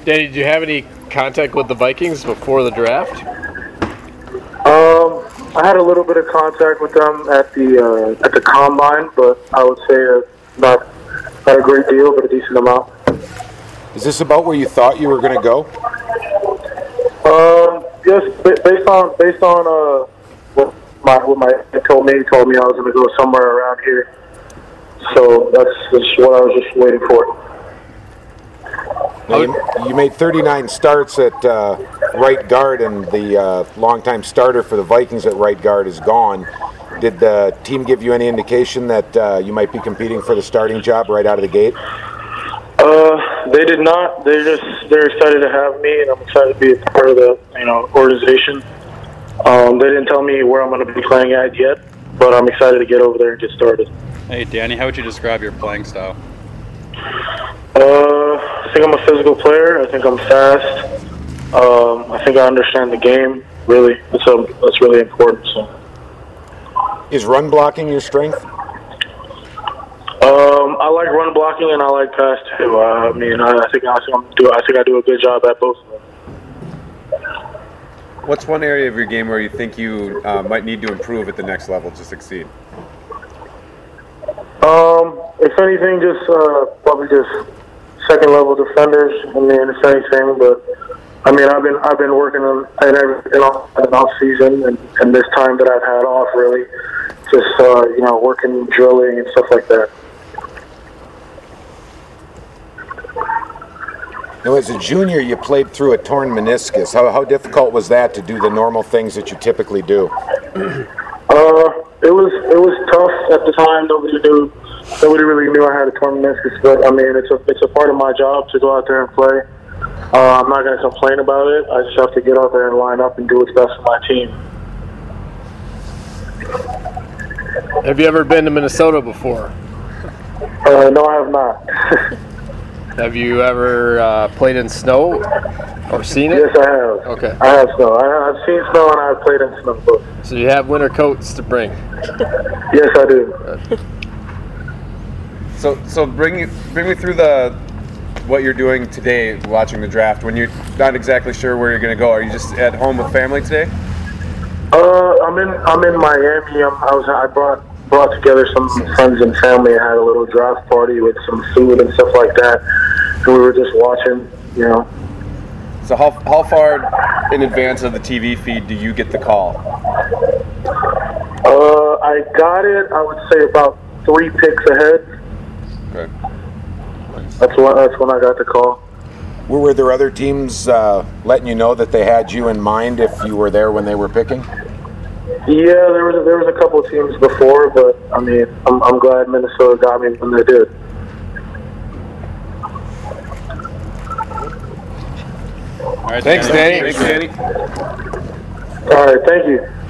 Danny, did you have any contact with the Vikings before the draft? I had a little bit of contact with them at the combine, but I would say not a great deal, but a decent amount. Is this about where you thought you were going to go? Yes, based on what my dad told me. He told me I was going to go somewhere around here. So that's what I was just waiting for. Now you made 39 starts at right guard, and the longtime starter for the Vikings at right guard is gone. Did the team give you any indication that you might be competing for the starting job right out of the gate? They did not. They're excited to have me, and I'm excited to be a part of the organization. They didn't tell me where I'm going to be playing at yet, but I'm excited to get over there and get started. Hey, Danny, how would you describe your playing style? I think I'm a physical player. I think I'm fast. I think I understand the game. Really, that's really important. So, is run blocking your strength? I like run blocking and I like pass too. I think I do a good job at both of them. What's one area of your game where you think you might need to improve at the next level to succeed? If anything, just probably just second level defenders. If anything, but I've been working on everything off season and this time that I've had off, really, just working, drilling and stuff like that. Now, as a junior, you played through a torn meniscus. How difficult was that to do the normal things that you typically do? It was tough at the time. Nobody really knew I had a torn meniscus, but it's a part of my job to go out there and play. I'm not going to complain about it. I just have to get out there and line up and do what's best for my team. Have you ever been to Minnesota before? No, I have not. Have you ever played in snow or seen it? Yes, I have. Okay. I have snow. I've seen snow and I've played in snow. But so you have winter coats to bring? Yes, I do. So bring me through what you're doing today, watching the draft. When you're not exactly sure where you're going to go, are you just at home with family today? I'm in Miami. I brought together some friends and family. I had a little draft party with some food and stuff like that. And we were just watching, So how far in advance of the TV feed do you get the call? I got it, I would say about 3 picks ahead. Okay. That's when I got the call. Were there other teams letting you know that they had you in mind if you were there when they were picking? Yeah, there was a couple of teams before, but I'm glad Minnesota got me when they did. All right, Thanks, Danny. Thanks, Danny. All right, thank you.